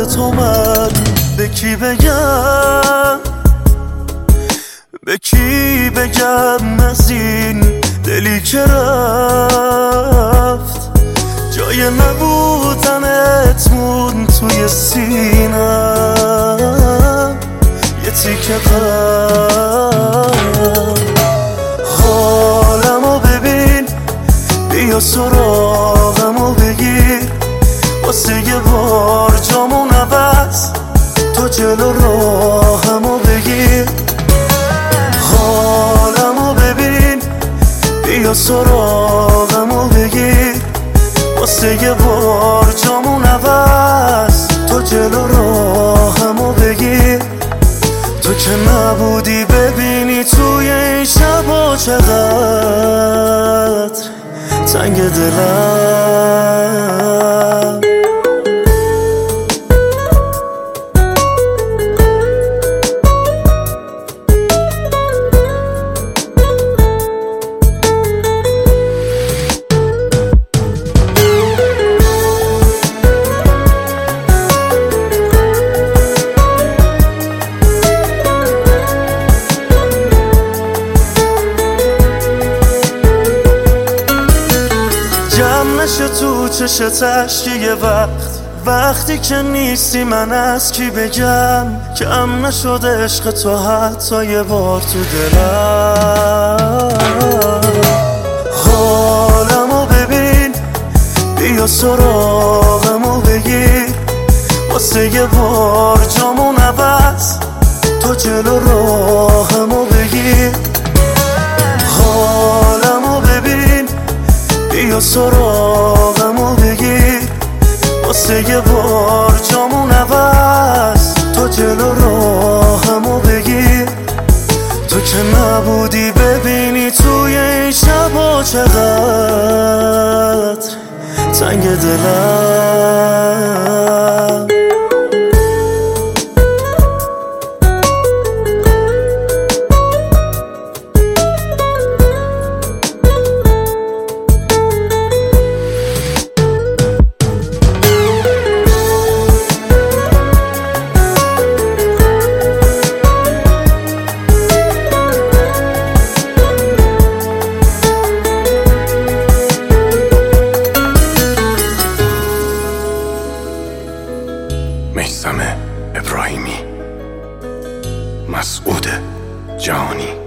یاد تو من به کی بگم، به کی بگم از این دلی که رفت، جای نبودنت مون توی سینم یه تیکه قلب. حالمو ببین، بیا سراغمو بگیر، واسه یه بار جامون عوض تو جلو راهمو بگیر. حالمو ببین، بیا سراغمو بگیر، واسه یه بار جامون عوض تو جلو راهمو بگیر. تو که نبودی ببینی توی این شبا چقدر تنگ دلم. نشه تو چشت اشکی یه وقتی که نیستی من از کی بگم، کم نشده عشق تو حتی یه بار تو دلم. حالمو ببین، بیا سراغمو بگیر، واسه یه بار جامون عوض تو جلو راهمو بگیر. حالمو ببین، بیا سراغمو بگیر، واسه یه بار جامون عوض تو جلو راهمو بگیر. تو که نبودی ببینی توی این شبا چقدر تنگ دلم. میثم ابراهیمی، مسعود جهانی.